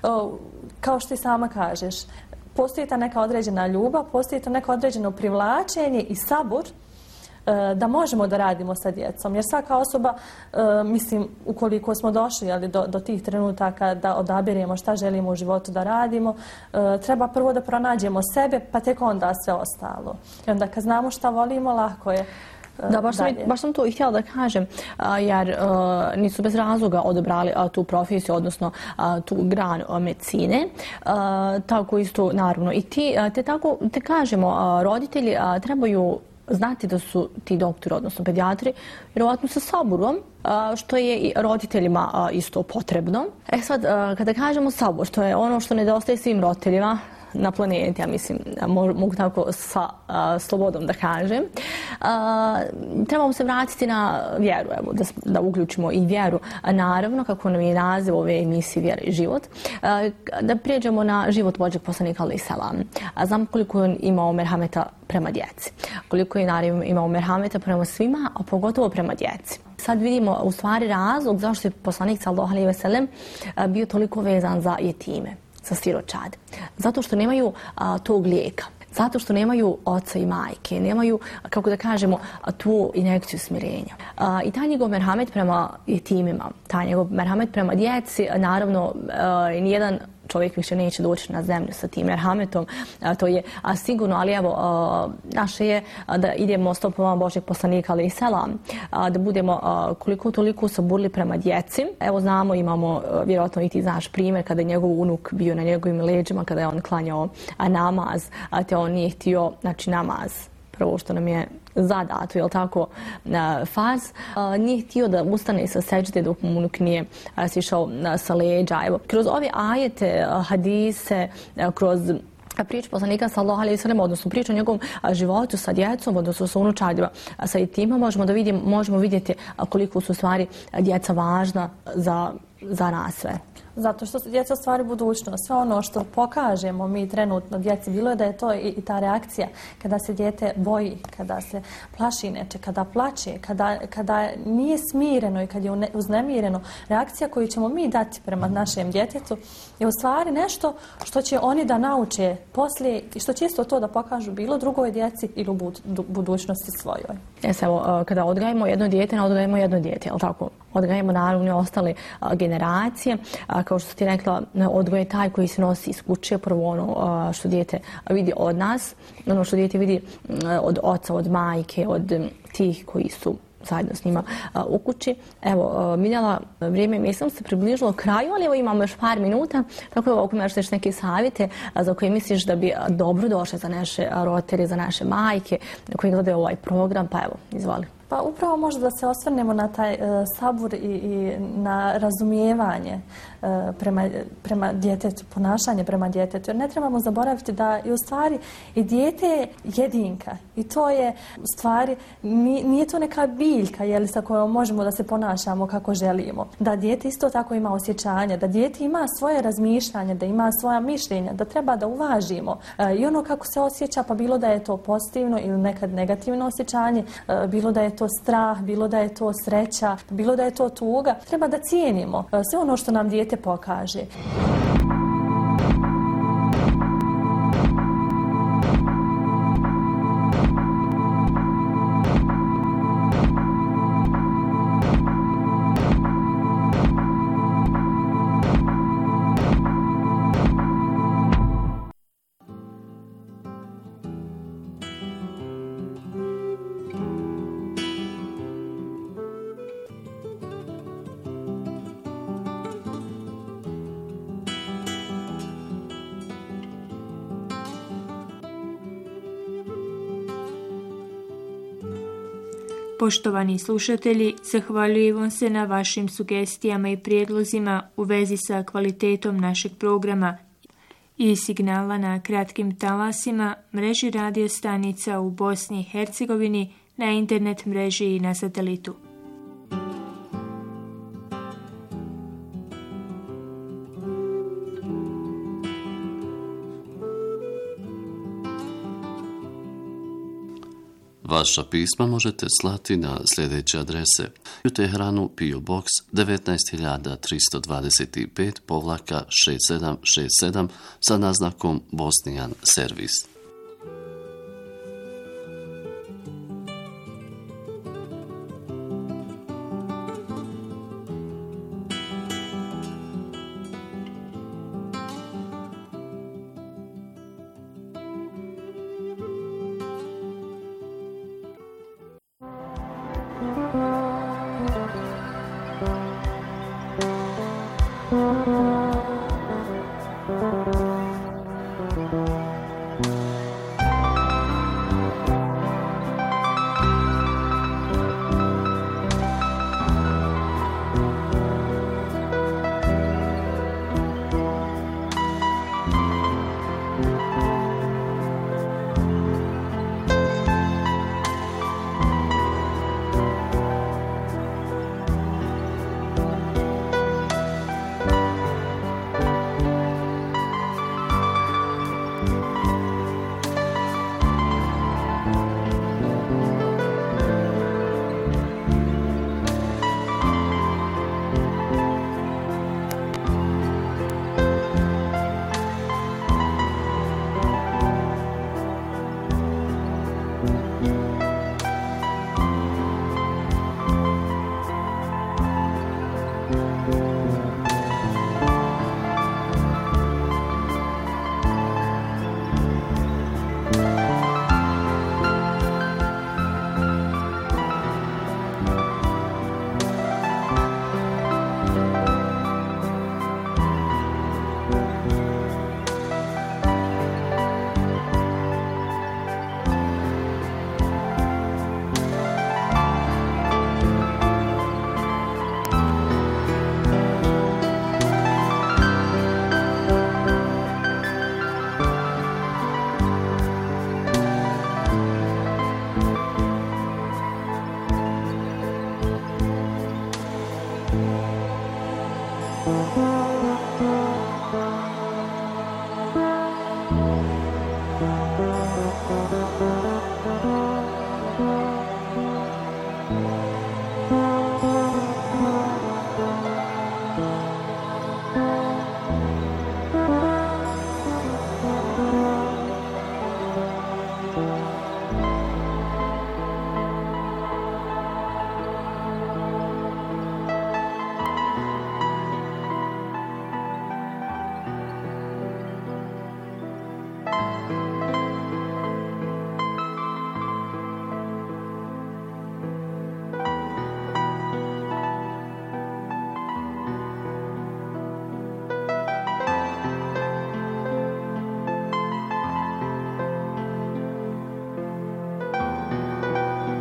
Kao što i sama kažeš, postoji ta neka određena ljubav, postoji to neko određeno privlačenje i sabor da možemo da radimo sa djecom. Jer svaka osoba, mislim, ukoliko smo došli do tih trenutaka da odabiremo šta želimo u životu da radimo, treba prvo da pronađemo sebe, pa tek onda sve ostalo. I onda kad znamo šta volimo, lako je. Da, baš sam to i htjela da kažem, jer nisu bez razloga odabrali tu profesiju, odnosno tu granu medicine. Tako isto, naravno, i te kažemo, roditelji trebaju znati da su ti doktori, odnosno pedijatri, vjerovatno sa saburom, što je i roditeljima isto potrebno. Sad, kada kažemo sabor, što je ono što nedostaje svim roditeljima na planeti, ja mislim, mogu tako sa slobodom da kažem, trebamo se vratiti na vjeru, evo, da uključimo i vjeru. Naravno, kako nam je naziv ove emisije Vjera i život, da prijeđemo na život Božjeg poslanika alejhi selam. Znam koliko je imao merhameta prema djeci, koliko je naravno imao merhameta prema svima, a pogotovo prema djeci. Sad vidimo u stvari razlog zašto je poslanik sallallahu alejhi ve sellem bio toliko vezan za jetime, za siročad. Zato što nemaju tog lijeka. Zato što nemaju oca i majke, nemaju, kako da kažemo, tu injekciju smirenja. I taj njegov merhamet prema jetimima, taj njegov merhamet prema djeci, naravno, nijedan čovjek više neće doći na zemlju sa tim merhametom, to je sigurno, ali evo, naše je da idemo stopama Božjeg poslanika alejhi selam, da budemo koliko toliko saburli prema djeci. Evo znamo, imamo, vjerojatno i ti znaš primjer, kada je njegov unuk bio na njegovim leđima, kada je on klanjao namaz, te on nije htio, znači namaz, prvo što nam je zadato, jel tako, farz, nije htio da ustane sa sećde dok mu unuk nije sišao sa leđa. Evo, kroz ove ajete, hadise, kroz priču poslanika sallallahu alejhi ve sellem, odnosno priču o njegovom životu sa djecom, odnosno sa unučadima, sa jetima, možemo vidjeti koliko su stvari djeca važna za za nas sve. Zato što su djeca stvari budućnost. Sve ono što pokažemo mi trenutno djeci, bilo je da je to i ta reakcija kada se dijete boji, kada se plaši neče, kada plače, kada nije smireno i kad je uznemireno, reakcija koju ćemo mi dati prema našem djetetu je u stvari nešto što će oni da nauče poslije i što će isto to da pokažu bilo drugoj djeci ili u budućnosti svojoj. Evo, kada odgajamo jedno dijete, ne odgajamo jedno dijete, je li tako? Odgajamo naravno i ostale generacije. Kao što ti rekla, odgoj je taj koji se nosi iz kuće, prvo ono što dijete vidi od nas, ono što dijete vidi od oca, od majke, od tih koji su zajedno s njima u kući. Evo, Miljana, vrijeme mislim se približilo kraju, ali evo imamo još par minuta, tako da ako imaš još neke savjete za koje misliš da bi dobro došle za naše roditelje, za naše majke koji gledaju ovaj program, pa evo, izvoli. Pa upravo možda da se osvrnemo na taj sabur i na razumijevanje prema djetetu, ponašanje prema djetetu. Jer ne trebamo zaboraviti da je u stvari i dijete je jedinka. I to je u stvari, nije to neka biljka sa kojom možemo da se ponašamo kako želimo. Da dijete isto tako ima osjećanje, da dijete ima svoje razmišljanje, da ima svoja mišljenja, da treba da uvažimo. I ono kako se osjeća, pa bilo da je to pozitivno ili nekad negativno osjećanje, bilo da je to strah, bilo da je to sreća, bilo da je to tuga. Treba da cijenimo sve ono što nam dijete pokaže. Poštovani slušatelji, zahvaljujem vam se na vašim sugestijama i prijedlozima u vezi sa kvalitetom našeg programa i signala na kratkim talasima, mreži radio stanica u Bosni i Hercegovini, na internet mreži i na satelitu. Vaša pisma možete slati na sljedeće adrese: u Teheranu PO Box 19325-6767 sa naznakom Bosnijan servis.